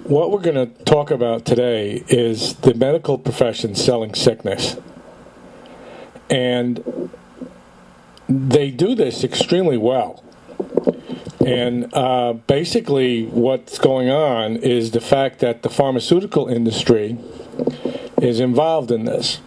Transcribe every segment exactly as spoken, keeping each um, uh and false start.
what we're going to talk about today is the medical profession selling sickness. And they do this extremely well. And uh, basically what's going on is the fact that the pharmaceutical industry is involved in this.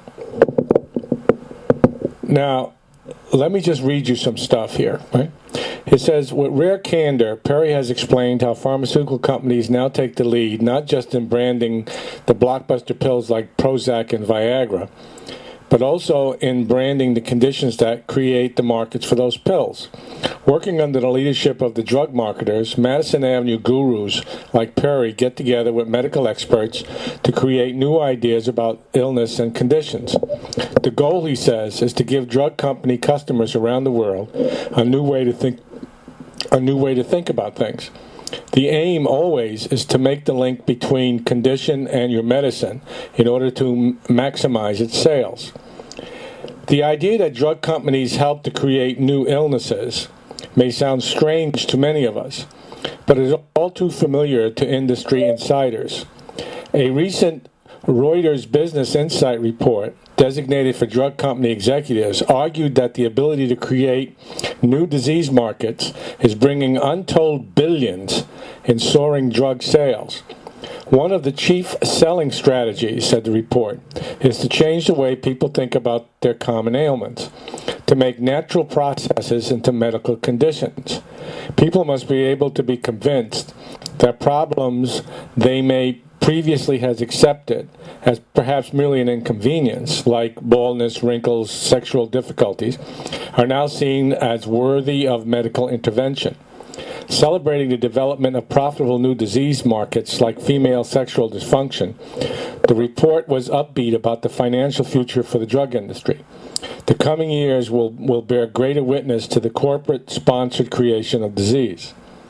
Now, let me just read you some stuff here, right? It says, with rare candor, Perry has explained how pharmaceutical companies now take the lead, not just in branding the blockbuster pills like Prozac and Viagra, but also in branding the conditions that create the markets for those pills. Working under the leadership of the drug marketers, Madison Avenue gurus like Perry get together with medical experts to create new ideas about illness and conditions. The goal, he says, is to give drug company customers around the world a new way to think, a new way to think about things. The aim always is to make the link between condition and your medicine in order to m- maximize its sales. The idea that drug companies help to create new illnesses may sound strange to many of us, but is all too familiar to industry insiders. A recent Reuters Business Insight report designated for drug company executives argued that the ability to create new disease markets is bringing untold billions in soaring drug sales. One of the chief selling strategies, said the report, is to change the way people think about their common ailments, to make natural processes into medical conditions. People must be able to be convinced that problems they may previously has accepted as perhaps merely an inconvenience, like baldness, wrinkles, sexual difficulties, are now seen as worthy of medical intervention. Celebrating the development of profitable new disease markets like female sexual dysfunction, the report was upbeat about the financial future for the drug industry. The coming years will, will bear greater witness to the corporate-sponsored creation of disease.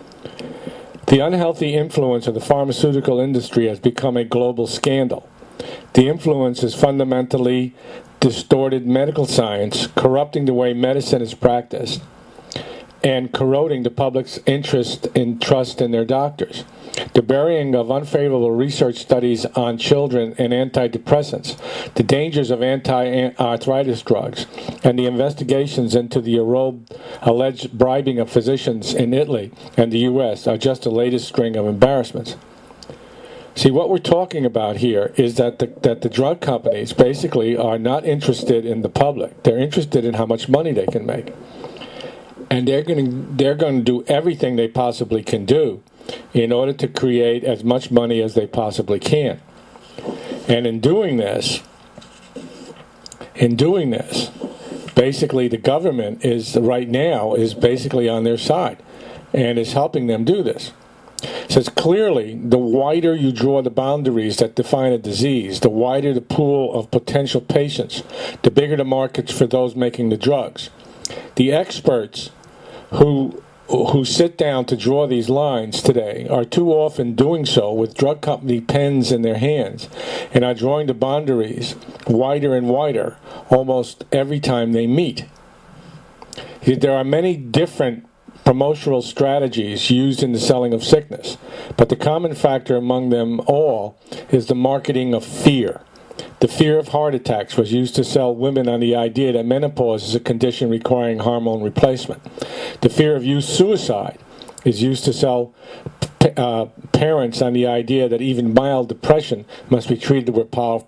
The unhealthy influence of the pharmaceutical industry has become a global scandal. The influence has fundamentally distorted medical science, corrupting the way medicine is practiced, and corroding the public's interest and trust in their doctors. The burying of unfavorable research studies on children and antidepressants, the dangers of anti-arthritis drugs, and the investigations into the alleged bribing of physicians in Italy and the U S are just the latest string of embarrassments. See, what we're talking about here is that the, that the drug companies basically are not interested in the public. They're interested in how much money they can make. And they're going to they're going to do everything they possibly can do in order to create as much money as they possibly can. And in doing this, in doing this, basically the government is right now is basically on their side and is helping them do this. It says clearly, the wider you draw the boundaries that define a disease, the wider the pool of potential patients, the bigger the markets for those making the drugs. The experts who who sit down to draw these lines today are too often doing so with drug company pens in their hands and are drawing the boundaries wider and wider almost every time they meet. There are many different promotional strategies used in the selling of sickness, but the common factor among them all is the marketing of fear. The fear of heart attacks was used to sell women on the idea that menopause is a condition requiring hormone replacement. The fear of youth suicide is used to sell uh, parents on the idea that even mild depression must be treated with powerful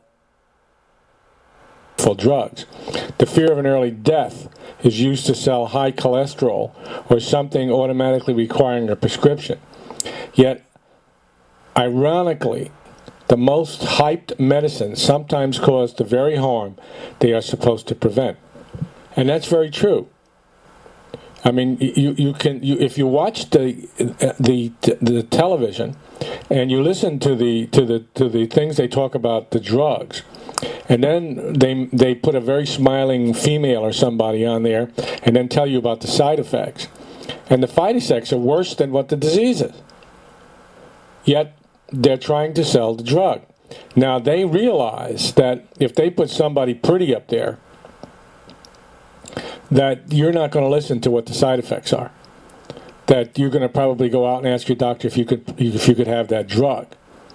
drugs. The fear of an early death is used to sell high cholesterol or something automatically requiring a prescription. Yet, ironically, the most hyped medicines sometimes cause the very harm they are supposed to prevent. And that's very true. I mean, you, you can you, if you watch the, the the television and you listen to the to the to the things they talk about the drugs, and then they they put a very smiling female or somebody on there and then tell you about the side effects. And the side effects are worse than what the disease is. Yet they're trying to sell the drug. Now, they realize that if they put somebody pretty up there, that you're not going to listen to what the side effects are. that you're going to probably go out and ask your doctor if you could if you could have that drug.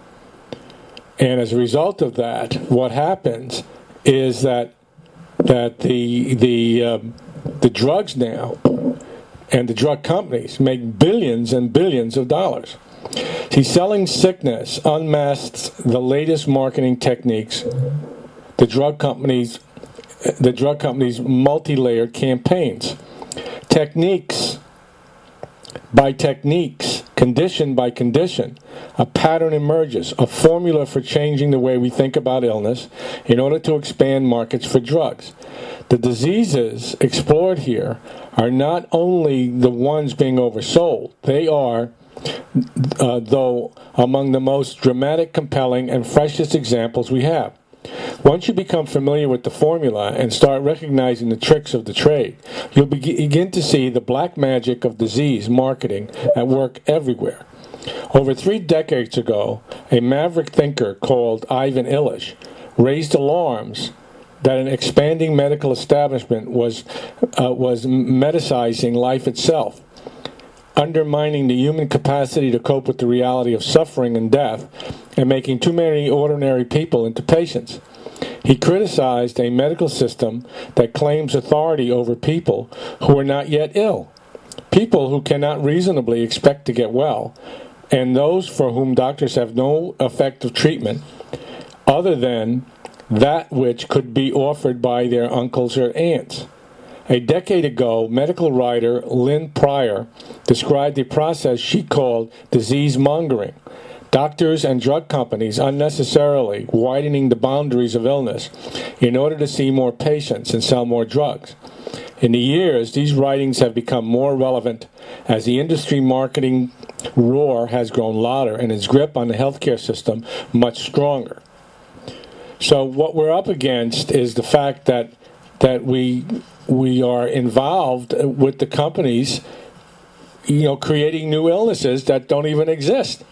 And as a result of that, what happens is that that the the um, the drugs now and the drug companies make billions and billions of dollars. See, selling sickness unmasks the latest marketing techniques. The drug companies, the drug companies' multi-layered campaigns, techniques by techniques, condition by condition, a pattern emerges, a formula for changing the way we think about illness in order to expand markets for drugs. The diseases explored here are not only the ones being oversold, they are, uh, though, among the most dramatic, compelling, and freshest examples we have. Once you become familiar with the formula and start recognizing the tricks of the trade, you'll begin to see the black magic of disease marketing at work everywhere. Over three decades ago, a maverick thinker called Ivan Illich raised alarms that an expanding medical establishment was, uh, was medicizing life itself, undermining the human capacity to cope with the reality of suffering and death, and making too many ordinary people into patients. He criticized a medical system that claims authority over people who are not yet ill, people who cannot reasonably expect to get well, and those for whom doctors have no effective treatment other than that which could be offered by their uncles or aunts. A decade ago, medical writer Lynn Pryor described a process she called disease mongering. Doctors and drug companies unnecessarily widening the boundaries of illness in order to see more patients and sell more drugs. In the years, these writings have become more relevant as the industry marketing roar has grown louder and its grip on the healthcare system much stronger. So what we're up against is the fact that that we we are involved with the companies, you know, creating new illnesses that don't even exist.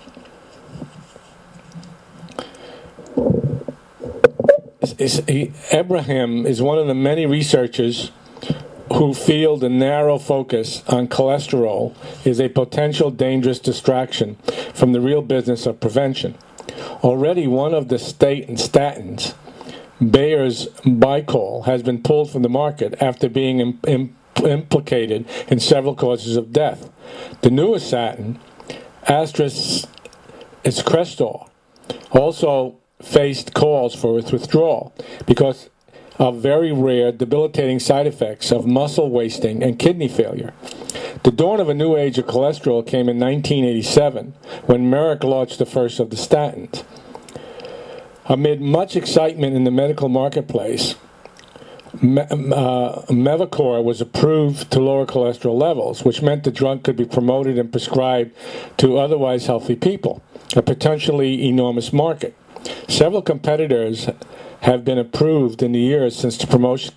Is, he, Abraham is one of the many researchers who feel the narrow focus on cholesterol is a potential dangerous distraction from the real business of prevention. Already one of the state and statins, Bayer's Bicol, has been pulled from the market after being im- im- implicated in several causes of death. The newest statin, Astras Crestor, also faced calls for its withdrawal because of very rare debilitating side effects of muscle wasting and kidney failure. The dawn of a new age of cholesterol came in nineteen eighty-seven when Merck launched the first of the statins. Amid much excitement in the medical marketplace, Me- uh, Mevacor was approved to lower cholesterol levels, which meant the drug could be promoted and prescribed to otherwise healthy people, a potentially enormous market. Several competitors have been approved in the years since the promotion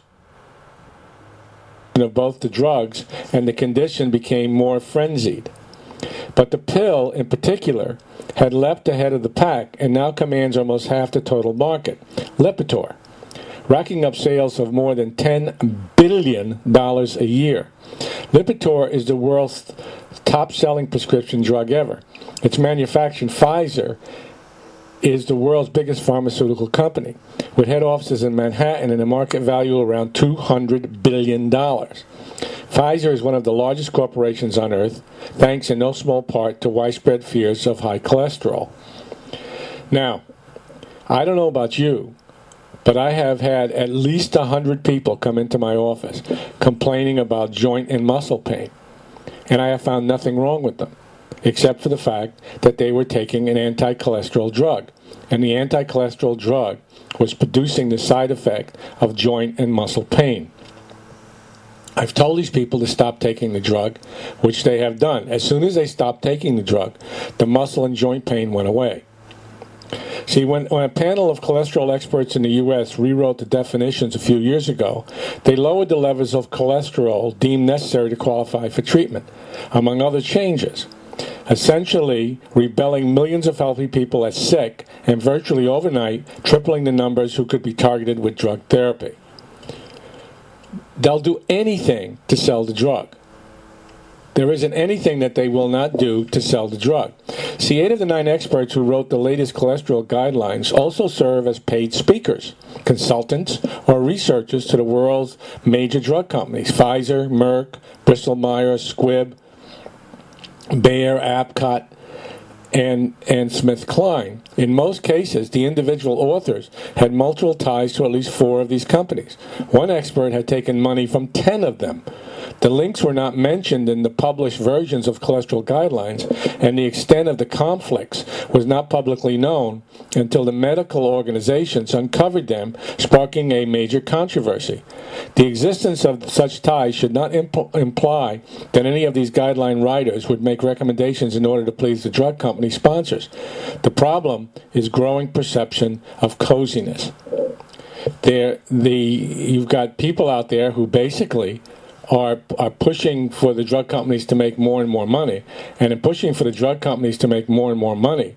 of both the drugs, and the condition became more frenzied. But the pill, in particular, had leapt ahead of the pack and now commands almost half the total market, Lipitor, racking up sales of more than ten billion dollars a year. Lipitor is the world's top-selling prescription drug ever. Its manufacturer, Pfizer, is the world's biggest pharmaceutical company, with head offices in Manhattan and a market value around two hundred billion dollars. Pfizer is one of the largest corporations on earth, thanks in no small part to widespread fears of high cholesterol. Now, I don't know about you, but I have had at least one hundred people come into my office complaining about joint and muscle pain, and I have found nothing wrong with them, except for the fact that they were taking an anti-cholesterol drug, and the anti-cholesterol drug was producing the side effect of joint and muscle pain. I've told these people to stop taking the drug, which they have done. As soon as they stopped taking the drug, the muscle and joint pain went away. See, when, when a panel of cholesterol experts in the U S rewrote the definitions a few years ago, they lowered the levels of cholesterol deemed necessary to qualify for treatment, among other changes, essentially rebelling millions of healthy people as sick and virtually overnight tripling the numbers who could be targeted with drug therapy. They'll do anything to sell the drug. There isn't anything that they will not do to sell the drug. See, eight of the nine experts who wrote the latest cholesterol guidelines also serve as paid speakers, consultants, or researchers to the world's major drug companies: Pfizer, Merck, Bristol Myers, Squibb, Bayer, Apcot, and, and SmithKline. In most cases, the individual authors had multiple ties to at least four of these companies. One expert had taken money from ten of them. The links were not mentioned in the published versions of cholesterol guidelines, and the extent of the conflicts was not publicly known until the medical organizations uncovered them, sparking a major controversy. The existence of such ties should not impl- imply that any of these guideline writers would make recommendations in order to please the drug company sponsors. The problem is growing perception of coziness. There, the you've got people out there who basically are are pushing for the drug companies to make more and more money, and in pushing for the drug companies to make more and more money,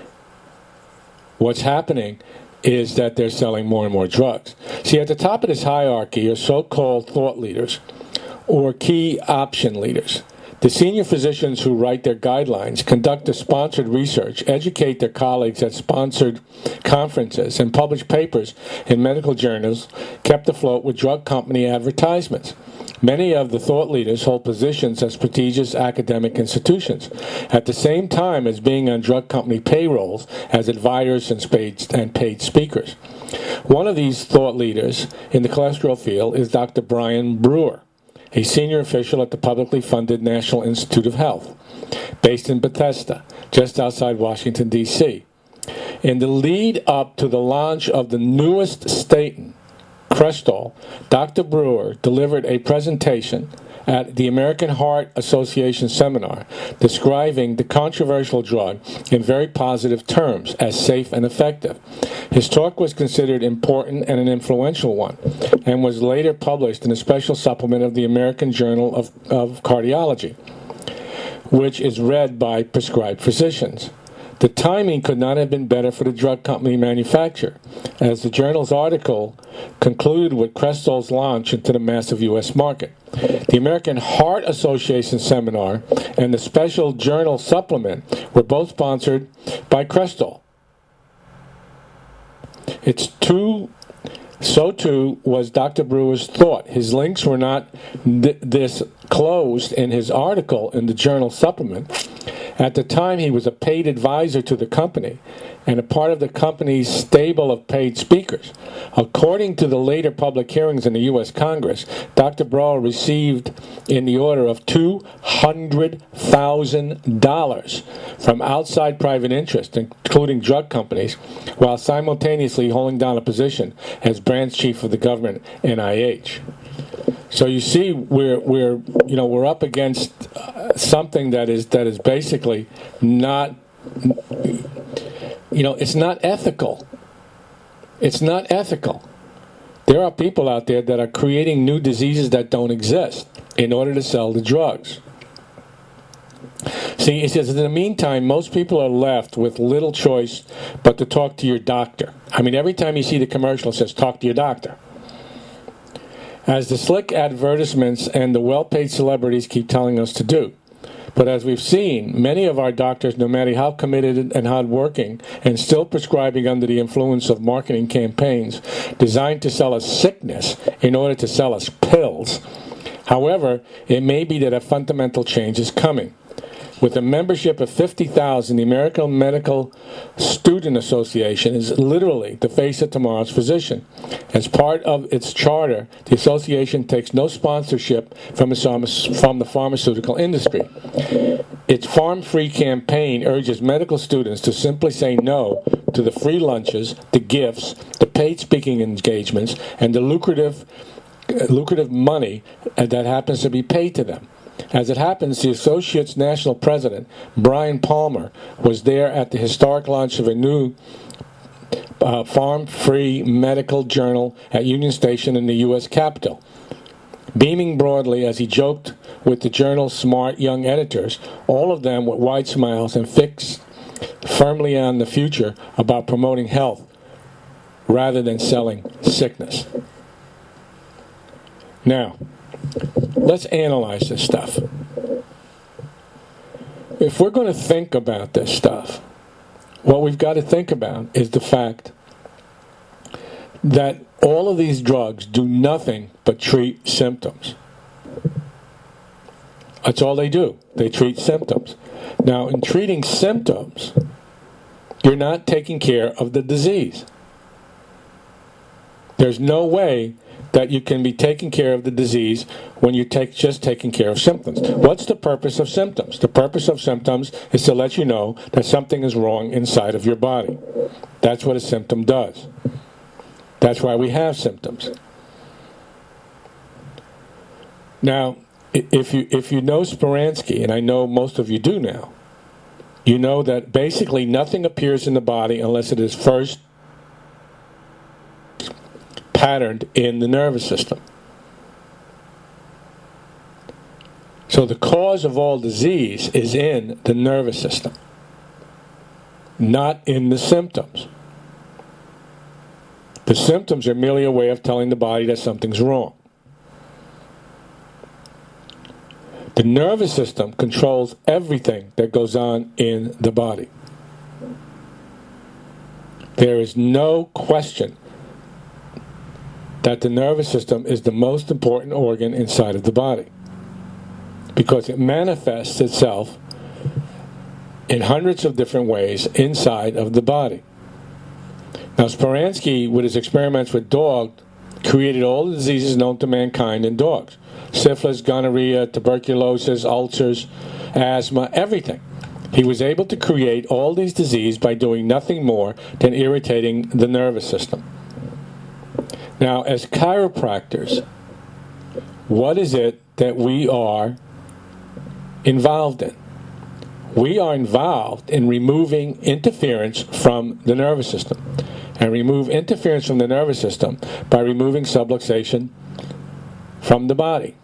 what's happening is that they're selling more and more drugs. See, at the top of this hierarchy are so-called thought leaders or key option leaders. The senior physicians who write their guidelines, conduct the sponsored research, educate their colleagues at sponsored conferences, and publish papers in medical journals kept afloat with drug company advertisements. Many of the thought leaders hold positions at prestigious academic institutions, at the same time as being on drug company payrolls as advisors and paid, and paid speakers. One of these thought leaders in the cholesterol field is Doctor Brian Brewer, a senior official at the publicly funded National Institute of Health, based in Bethesda, just outside Washington, D C In the lead up to the launch of the newest statin, Crestor, Doctor Brewer delivered a presentation at the American Heart Association seminar describing the controversial drug in very positive terms as safe and effective. His talk was considered important and an influential one, and was later published in a special supplement of the American Journal of, of Cardiology, which is read by prescribed physicians. The timing could not have been better for the drug company manufacturer, as the journal's article concluded with Crestor's launch into the massive U S market. The American Heart Association seminar and the special journal supplement were both sponsored by Crestor. It's too So too was Doctor Brewer's thought. His links were not th- disclosed in his article in the journal supplement. At the time, he was a paid advisor to the company and a part of the company's stable of paid speakers. According to the later public hearings in the U S Congress, Doctor Brewer received in the order of two hundred thousand dollars from outside private interests, including drug companies, while simultaneously holding down a position as branch chief of the government N I H. So you see, we're we're you know we're up against uh, something that is that is basically not, you know, it's not ethical. It's not ethical. There are people out there that are creating new diseases that don't exist in order to sell the drugs. See, it says in the meantime, most people are left with little choice but to talk to your doctor. I mean, every time you see the commercial, it says, talk to your doctor. As the slick advertisements and the well-paid celebrities keep telling us to do. But as we've seen, many of our doctors, no matter how committed and hard-working, and still prescribing under the influence of marketing campaigns designed to sell us sickness in order to sell us pills. However, it may be that a fundamental change is coming. With a membership of fifty thousand, the American Medical Student Association is literally the face of tomorrow's physician. As part of its charter, the association takes no sponsorship from the pharmaceutical industry. Its Farm-Free campaign urges medical students to simply say no to the free lunches, the gifts, the paid speaking engagements, and the lucrative, lucrative money that happens to be paid to them. As it happens, the Associate's national president, Brian Palmer, was there at the historic launch of a new uh, farm-free medical journal at Union Station in the U S Capitol. Beaming broadly as he joked with the journal's smart young editors, all of them with wide smiles and fixed firmly on the future about promoting health rather than selling sickness. Now, let's analyze this stuff. if we're going to think about this stuff, what we've got to think about is the fact that all of these drugs do nothing but treat symptoms. That's all they do. They treat symptoms. Now, in treating symptoms, you're not taking care of the disease. There's no way that you can be taking care of the disease when you take just taking care of symptoms. What's the purpose of symptoms? The purpose of symptoms is to let you know that something is wrong inside of your body. That's what a symptom does. That's why we have symptoms. Now, if you if you know Speransky, and I know most of you do now, you know that basically nothing appears in the body unless it is first patterned in the nervous system. So the cause of all disease is in the nervous system, not in the symptoms. The symptoms are merely a way of telling the body that something's wrong. The nervous system controls everything that goes on in the body. There is no question that the nervous system is the most important organ inside of the body, because it manifests itself in hundreds of different ways inside of the body. Now, Speransky, with his experiments with dogs, created all the diseases known to mankind in dogs. Syphilis, gonorrhea, tuberculosis, ulcers, asthma, everything. He was able to create all these diseases by doing nothing more than irritating the nervous system. Now, as chiropractors, what is it that we are involved in? We are involved in removing interference from the nervous system. And remove interference from the nervous system by removing subluxation from the body.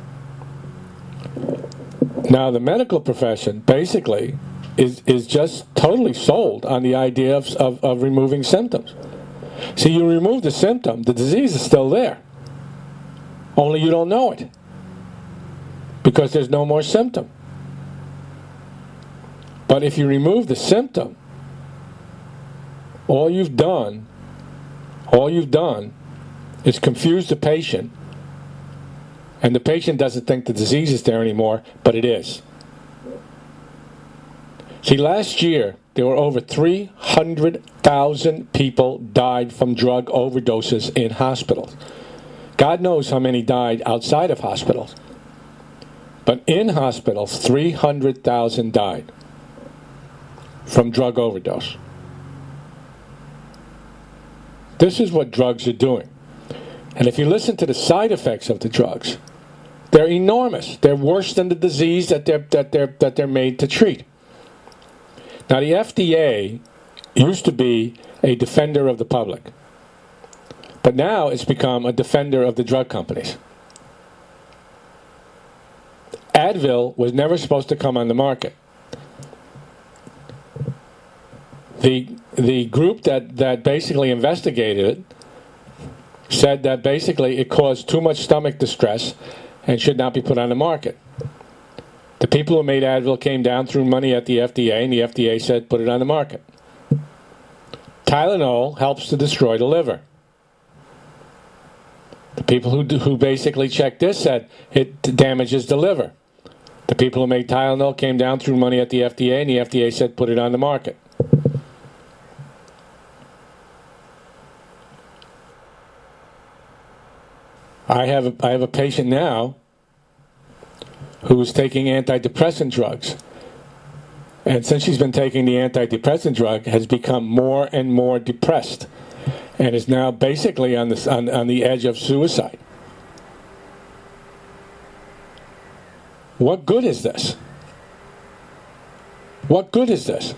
Now, the medical profession basically is, is just totally sold on the idea of, of, of removing symptoms. See, you remove the symptom, the disease is still there. Only you don't know it, because there's no more symptom. But if you remove the symptom, all you've done, all you've done is confuse the patient, and the patient doesn't think the disease is there anymore, but it is. See, last year, there were over three hundred thousand people died from drug overdoses in hospitals. God knows how many died outside of hospitals. But in hospitals, three hundred thousand died from drug overdose. This is what drugs are doing. And if you listen to the side effects of the drugs, they're enormous. They're worse than the disease that they're, that they're, that they're made to treat. Now, the F D A used to be a defender of the public, but now it's become a defender of the drug companies. Advil was never supposed to come on the market. The, the group that, that basically investigated it said that basically it caused too much stomach distress and should not be put on the market. The people who made Advil came down, threw money at the F D A, and the F D A said, put it on the market. Tylenol helps to destroy the liver. The people who, do, who basically checked this said it damages the liver. The people who made Tylenol came down, threw money at the F D A, and the F D A said, put it on the market. I have a, I have a patient now who's taking antidepressant drugs. And since she's been taking the antidepressant drug, has become more and more depressed and is now basically on the, on, on the edge of suicide. What good is this? What good is this?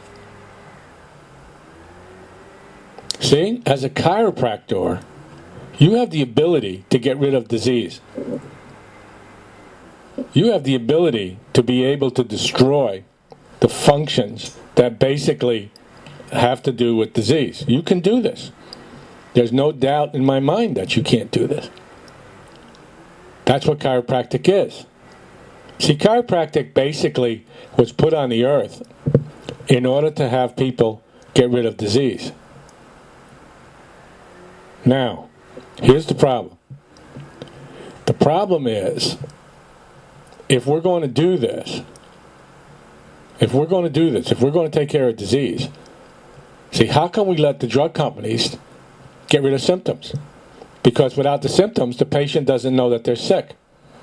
See, as a chiropractor, you have the ability to get rid of disease. You have the ability to be able to destroy the functions that basically have to do with disease. You can do this. There's no doubt in my mind that you can't do this. That's what chiropractic is. See, chiropractic basically was put on the earth in order to have people get rid of disease. Now, here's the problem. The problem is, if we're going to do this, if we're going to do this, if we're going to take care of disease, see, how can we let the drug companies get rid of symptoms? Because without the symptoms, the patient doesn't know that they're sick.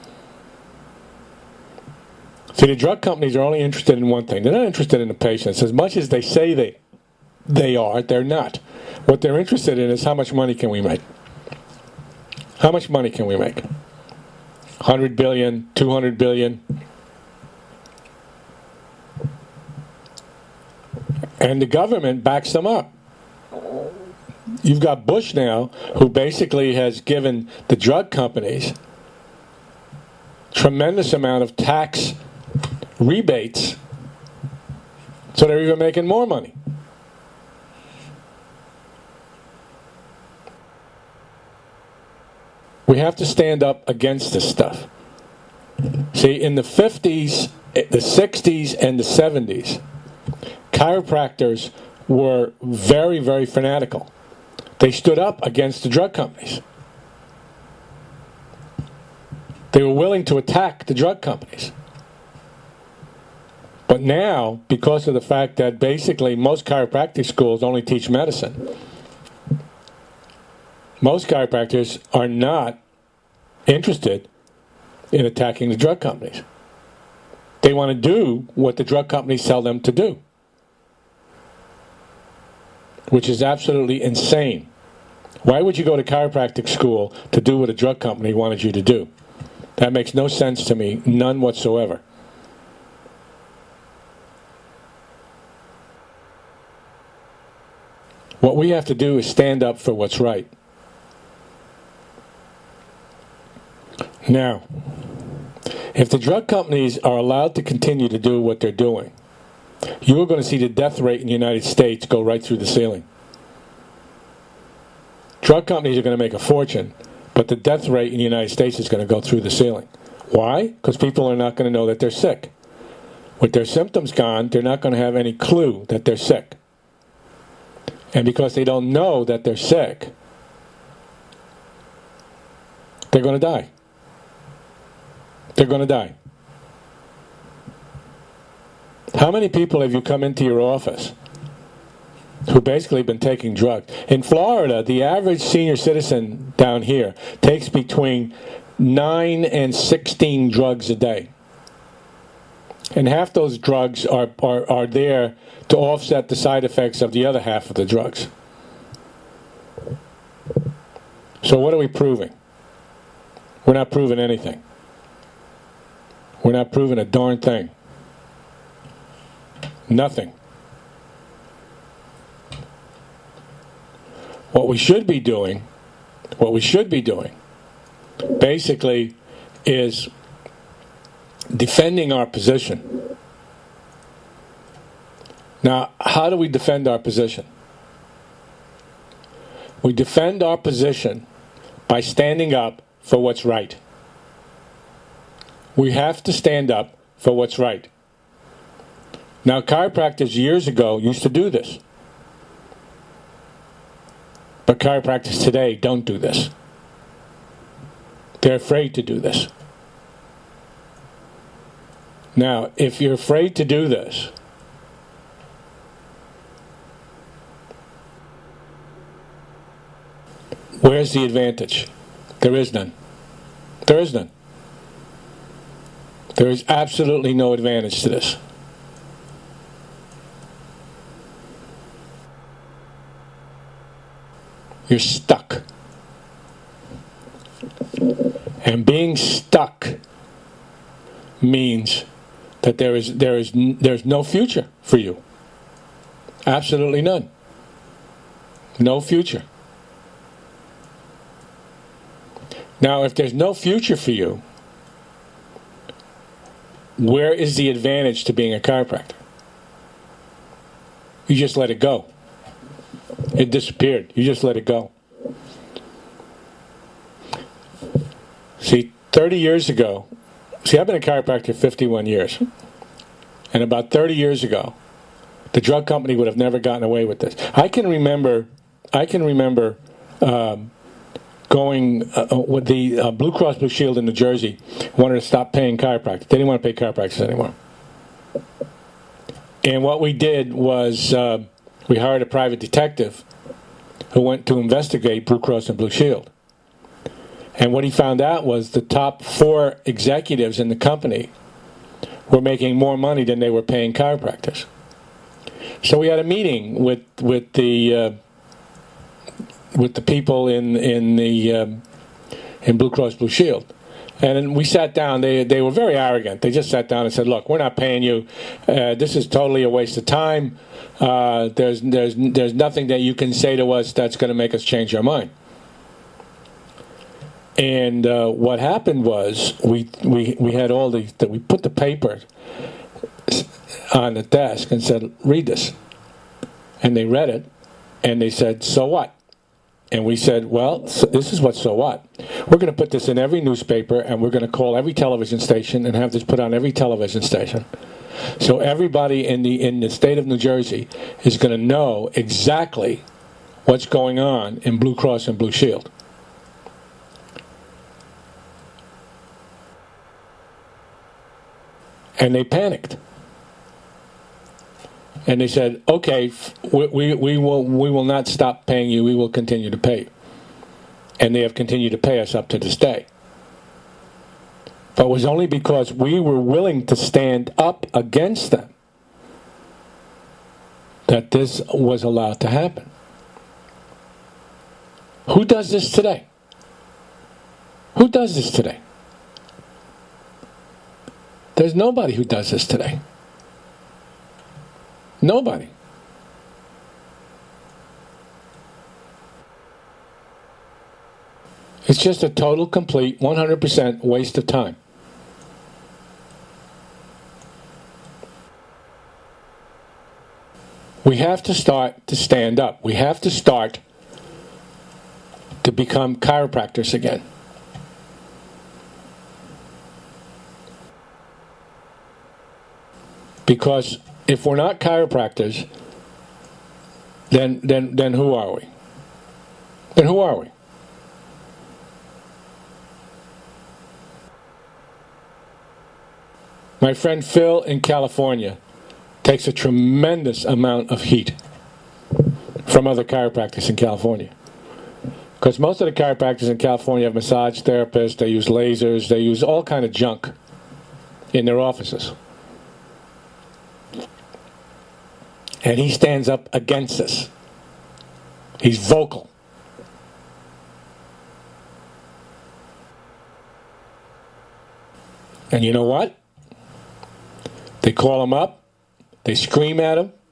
See, the drug companies are only interested in one thing. They're not interested in the patients. As much as they say they, they are, they're not. What they're interested in is how much money can we make. How much money can we make? one hundred billion, two hundred billion. And the government backs them up. You've got Bush now, who basically has given the drug companies tremendous amount of tax rebates, so they're even making more money. We have to stand up against this stuff. See, in the fifties, the sixties, and the seventies, chiropractors were very, very fanatical. They stood up against the drug companies. They were willing to attack the drug companies. But now, because of the fact that basically most chiropractic schools only teach medicine, most chiropractors are not interested in attacking the drug companies. They want to do what the drug companies tell them to do, which is absolutely insane. Why would you go to chiropractic school to do what a drug company wanted you to do? That makes no sense to me, none whatsoever. What we have to do is stand up for what's right. Now, if the drug companies are allowed to continue to do what they're doing, you are going to see the death rate in the United States go right through the ceiling. Drug companies are going to make a fortune, but the death rate in the United States is going to go through the ceiling. Why? Because people are not going to know that they're sick. With their symptoms gone, they're not going to have any clue that they're sick. And because they don't know that they're sick, they're going to die. They're going to die. How many people have you come into your office who basically been taking drugs? In Florida, the average senior citizen down here takes between nine and sixteen drugs a day. And half those drugs are, are, are there to offset the side effects of the other half of the drugs. So what are we proving? We're not proving anything. We're not proving a darn thing. Nothing. What we should be doing, what we should be doing, basically, is defending our position. Now, how do we defend our position? We defend our position by standing up for what's right. We have to stand up for what's right. Now, chiropractors years ago used to do this. But chiropractors today don't do this. They're afraid to do this. Now, if you're afraid to do this, where's the advantage? There is none. There is none. There is absolutely no advantage to this. You're stuck. And being stuck means that there is there is there's no future for you. Absolutely none. No future. Now, if there's no future for you, where is the advantage to being a chiropractor? You just let it go. It disappeared. You just let it go. See, thirty years ago, see, I've been a chiropractor fifty-one years. And about thirty years ago, the drug company would have never gotten away with this. I can remember, I can remember um, going uh, with the uh, Blue Cross Blue Shield in New Jersey wanted to stop paying chiropractors. They didn't want to pay chiropractors anymore. And what we did was uh, we hired a private detective who went to investigate Blue Cross and Blue Shield. And what he found out was the top four executives in the company were making more money than they were paying chiropractors. So we had a meeting with with the uh, with the people in in the uh, in Blue Cross Blue Shield, and then we sat down. They they were very arrogant. They just sat down and said, "Look, we're not paying you. Uh, this is totally a waste of time. Uh, there's there's there's nothing that you can say to us that's going to make us change our mind." And uh, what happened was we we we had all the that we put the paper on the desk and said, "Read this," and they read it, and they said, "So what?" And we said, "Well, so this is what so what. We're going to put this in every newspaper, and we're going to call every television station and have this put on every television station. So everybody in the in the state of New Jersey is going to know exactly what's going on in Blue Cross and Blue Shield." And they panicked. And they said, "Okay, we, we, we will we will not stop paying you. We will continue to pay you." And they have continued to pay us up to this day. But it was only because we were willing to stand up against them that this was allowed to happen. Who does this today? Who does this today? There's nobody who does this today. Nobody. It's just a total, complete, one hundred percent waste of time. We have to start to stand up. We have to start to become chiropractors again. Because if we're not chiropractors, then then then who are we? Then who are we? My friend Phil in California takes a tremendous amount of heat from other chiropractors in California. Because most of the chiropractors in California have massage therapists, they use lasers, they use all kind of junk in their offices. And he stands up against this. He's vocal. And you know what? They call him up. They scream at him.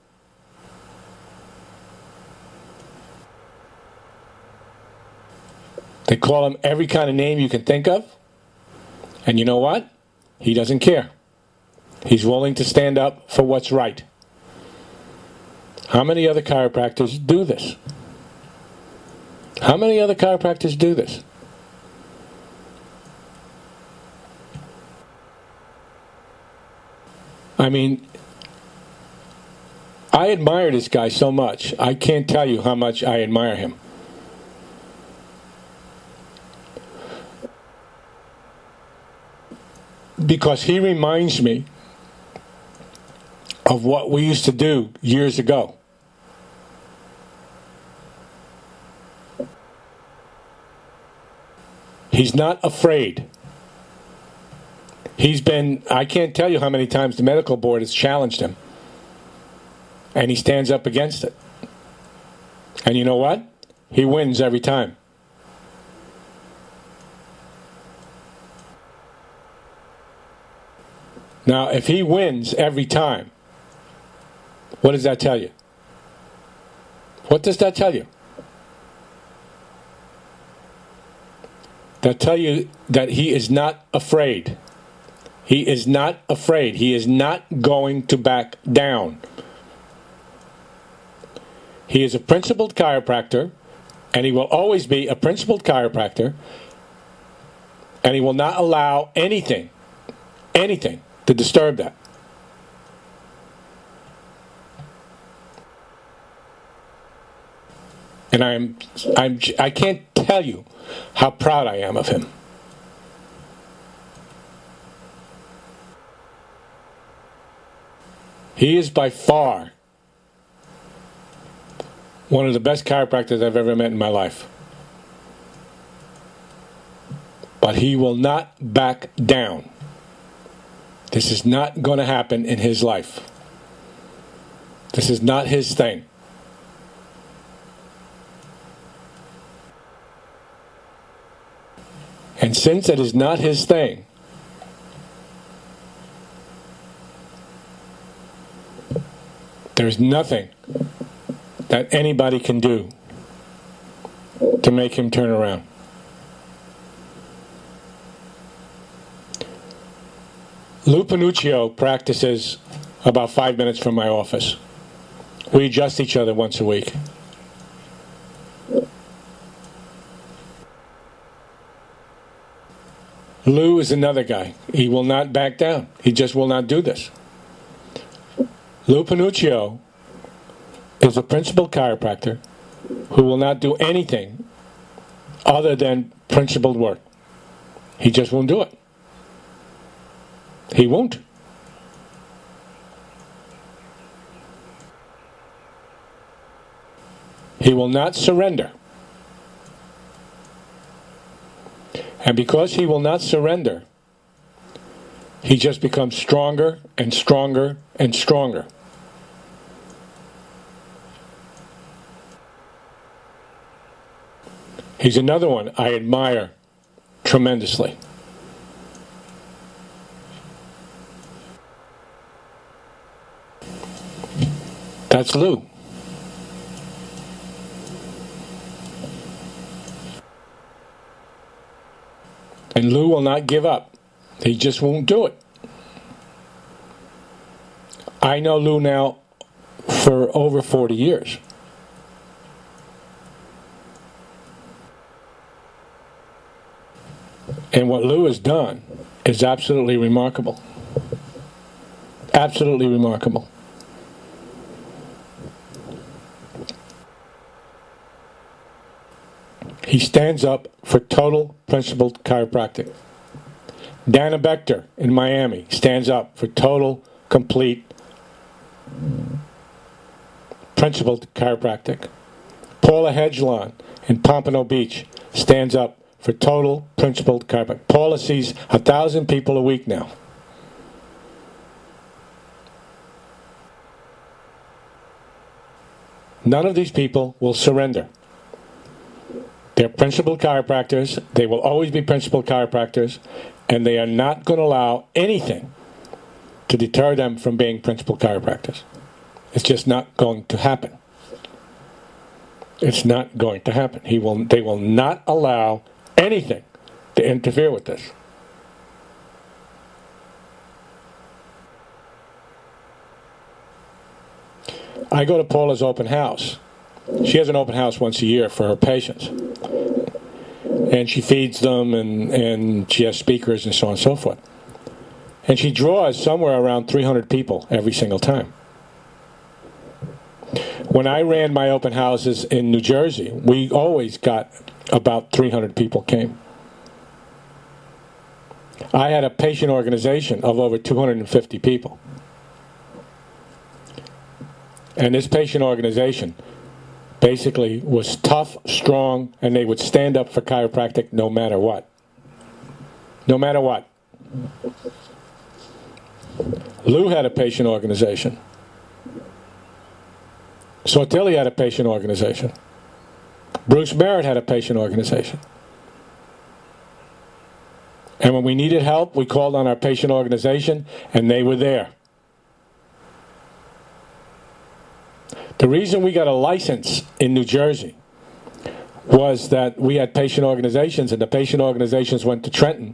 They call him every kind of name you can think of. And you know what? He doesn't care. He's willing to stand up for what's right. How many other chiropractors do this? How many other chiropractors do this? I mean, I admire this guy so much. I can't tell you how much I admire him. Because he reminds me of what we used to do years ago. He's not afraid. He's been, I can't tell you how many times the medical board has challenged him. And he stands up against it. And you know what? He wins every time. Now, if he wins every time, what does that tell you? What does that tell you? That tell you that he is not afraid. He is not afraid. He is not going to back down. He is a principled chiropractor, and he will always be a principled chiropractor, and he will not allow anything anything to disturb that. And I'm, I'm, I can't tell you how proud I am of him. He is by far one of the best chiropractors I've ever met in my life. But he will not back down. This is not going to happen in his life. This is not his thing. And since it is not his thing, there's nothing that anybody can do to make him turn around. Lou Panuccio practices about five minutes from my office. We adjust each other once a week. Lou is another guy. He will not back down. He just will not do this. Lou Panuccio is a principal chiropractor who will not do anything other than principled work. He just won't do it. He won't. He will not surrender. And because he will not surrender, he just becomes stronger and stronger and stronger. He's another one I admire tremendously. That's Lou. And Lou will not give up. He just won't do it. I know Lou now for over forty years. And what Lou has done is absolutely remarkable. Absolutely remarkable. He stands up for total principled chiropractic. Dana Bechter in Miami stands up for total, complete, principled chiropractic. Paula Hedgelon in Pompano Beach stands up for total, principled chiropractic. Paula sees a thousand people a week now. None of these people will surrender. They're principal chiropractors. They will always be principal chiropractors, and they are not going to allow anything to deter them from being principal chiropractors. It's just not going to happen. It's not going to happen. He will. They will not allow anything to interfere with this. I go to Paula's open house. She has an open house once a year for her patients. And she feeds them, and, and she has speakers and so on and so forth. And she draws somewhere around three hundred people every single time. When I ran my open houses in New Jersey, we always got about three hundred people came. I had a patient organization of over two hundred fifty people. And this patient organization basically was tough, strong, and they would stand up for chiropractic no matter what. No matter what. Lou had a patient organization. Sortilli had a patient organization. Bruce Merritt had a patient organization. And when we needed help, we called on our patient organization, and they were there. The reason we got a license in New Jersey was that we had patient organizations, and the patient organizations went to Trenton.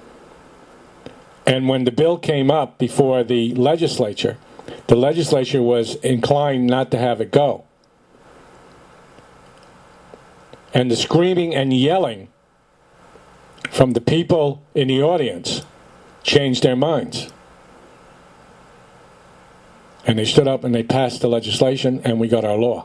And when the bill came up before the legislature, the legislature was inclined not to have it go. And the screaming and yelling from the people in the audience changed their minds. And they stood up and they passed the legislation, and we got our law.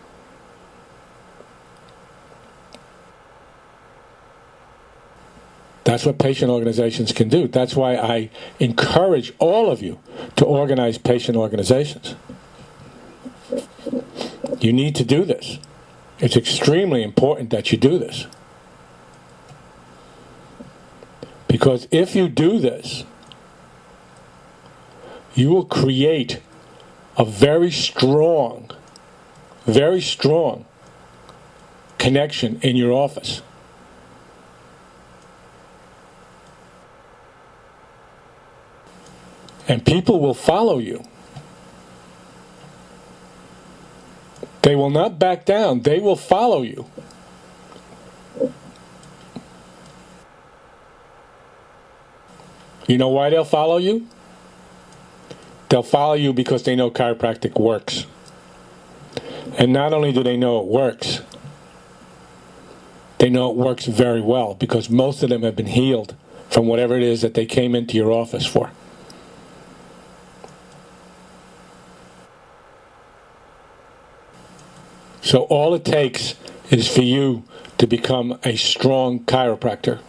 That's what patient organizations can do. That's why I encourage all of you to organize patient organizations. You need to do this. It's extremely important that you do this. Because if you do this, you will create a very strong, very strong connection in your office. And people will follow you. They will not back down. They will follow you. You know why they'll follow you? They'll follow you because they know chiropractic works. And not only do they know it works, they know it works very well, because most of them have been healed from whatever it is that they came into your office for. So all it takes is for you to become a strong chiropractor.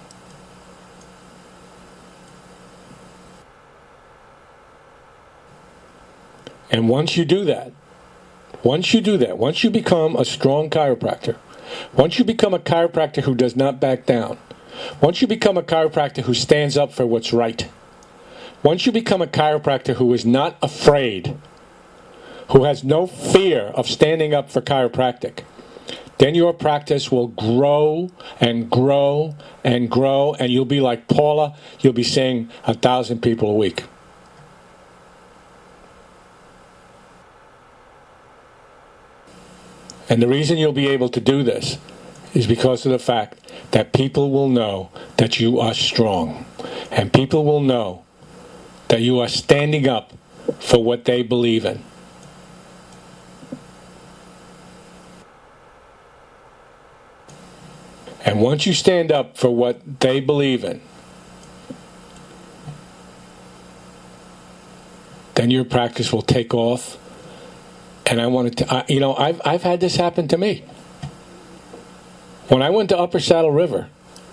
And once you do that, once you do that, once you become a strong chiropractor, once you become a chiropractor who does not back down, once you become a chiropractor who stands up for what's right, once you become a chiropractor who is not afraid, who has no fear of standing up for chiropractic, then your practice will grow and grow and grow, and you'll be like Paula, you'll be seeing a thousand people a week. And the reason you'll be able to do this is because of the fact that people will know that you are strong. And people will know that you are standing up for what they believe in. And once you stand up for what they believe in, then your practice will take off. And I wanted to, I, you know, I've, I've had this happen to me. When I went to Upper Saddle River,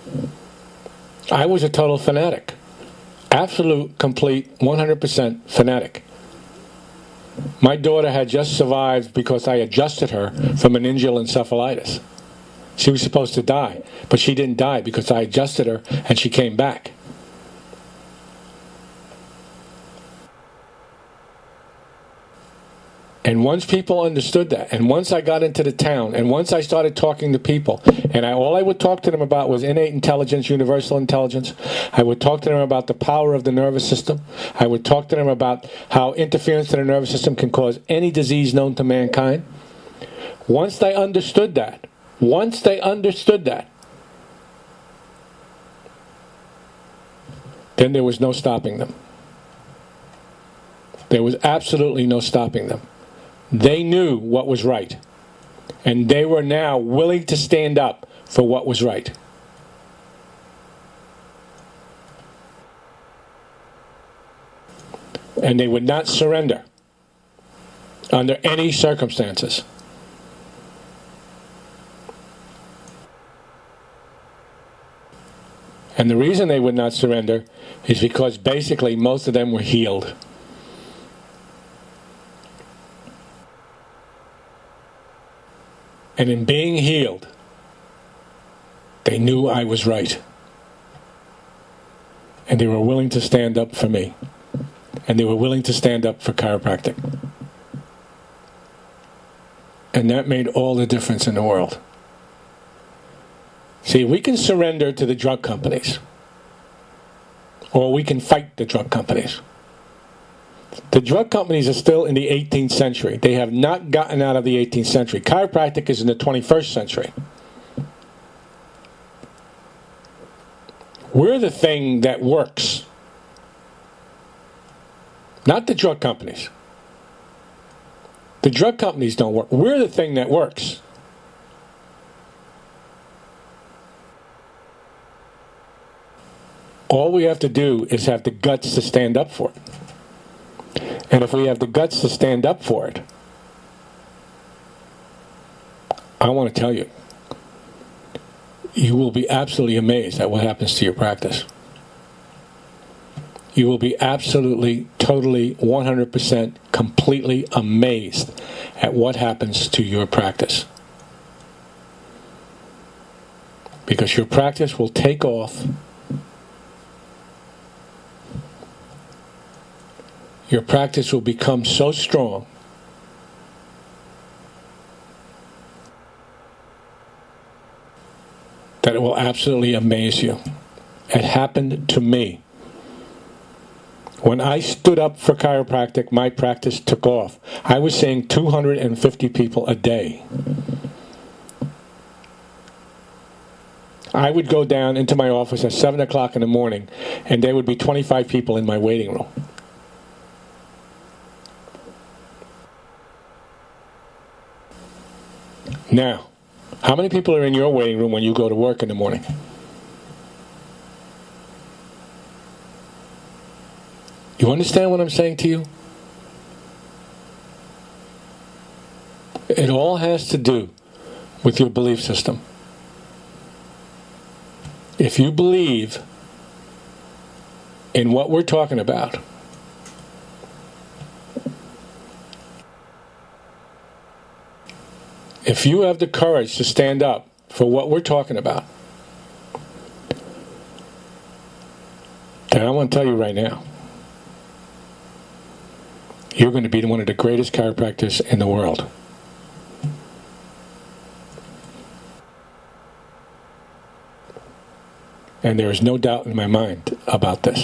I was a total fanatic. Absolute, complete, one hundred percent fanatic. My daughter had just survived because I adjusted her from meningeal encephalitis. She was supposed to die, but she didn't die because I adjusted her and she came back. And once people understood that, and once I got into the town, and once I started talking to people, and I, all I would talk to them about was innate intelligence, universal intelligence. I would talk to them about the power of the nervous system. I would talk to them about how interference to the nervous system can cause any disease known to mankind. Once they understood that, once they understood that, then there was no stopping them. There was absolutely no stopping them. They knew what was right. And they were now willing to stand up for what was right. And they would not surrender under any circumstances. And the reason they would not surrender is because basically most of them were healed. And in being healed, they knew I was right. And they were willing to stand up for me. And they were willing to stand up for chiropractic. And that made all the difference in the world. See, we can surrender to the drug companies. Or we can fight the drug companies. The drug companies are still in the eighteenth century. They have not gotten out of the eighteenth century. Chiropractic is in the twenty-first century. We're the thing that works. Not the drug companies. The drug companies don't work. We're the thing that works. All we have to do is have the guts to stand up for it. And if we have the guts to stand up for it, I want to tell you, you will be absolutely amazed at what happens to your practice. You will be absolutely, totally, one hundred percent, completely amazed at what happens to your practice. Because your practice will take off. Your practice will become so strong that it will absolutely amaze you. It happened to me. When I stood up for chiropractic, my practice took off. I was seeing two hundred fifty people a day. I would go down into my office at seven o'clock in the morning, and there would be twenty-five people in my waiting room. Now, how many people are in your waiting room when you go to work in the morning? You understand what I'm saying to you? It all has to do with your belief system. If you believe in what we're talking about, if you have the courage to stand up for what we're talking about, then I want to tell you right now, you're going to be one of the greatest chiropractors in the world. And there is no doubt in my mind about this.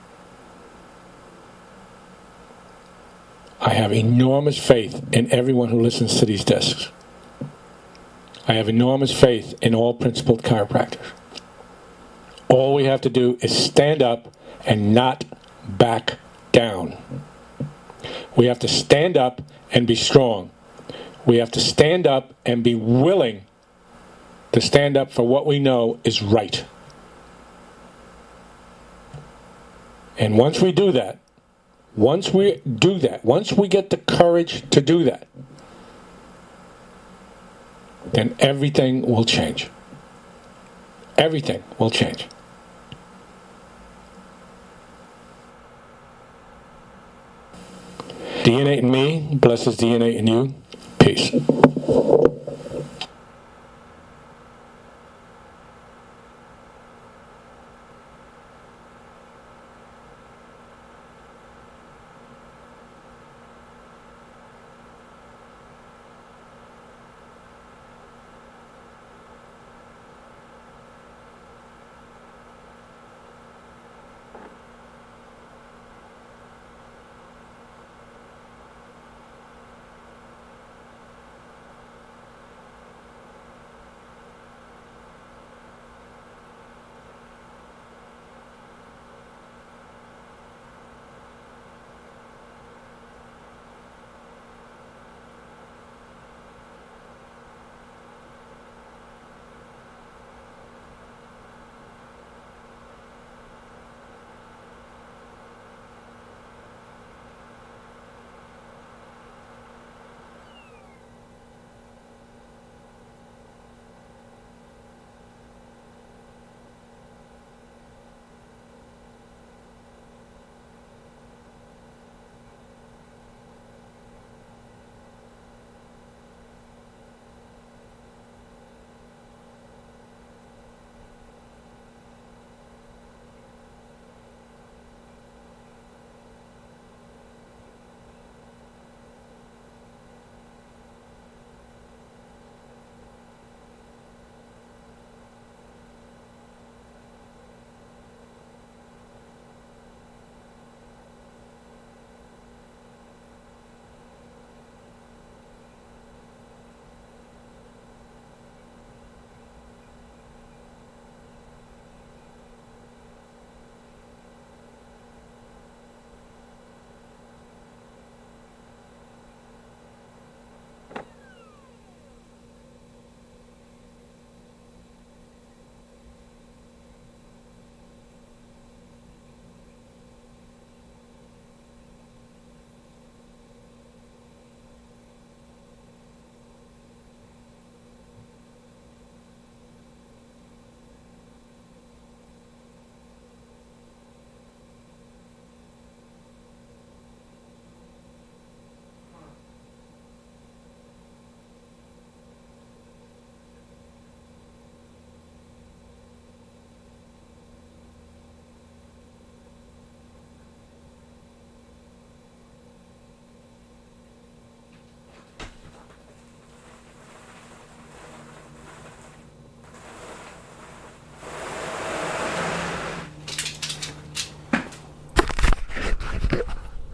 I have enormous faith in everyone who listens to these discs. I have enormous faith in all principled chiropractors. All we have to do is stand up and not back down. We have to stand up and be strong. We have to stand up and be willing to stand up for what we know is right. And once we do that, once we do that, once we get the courage to do that, then everything will change. Everything will change. D N A in me blesses D N A in you. Peace.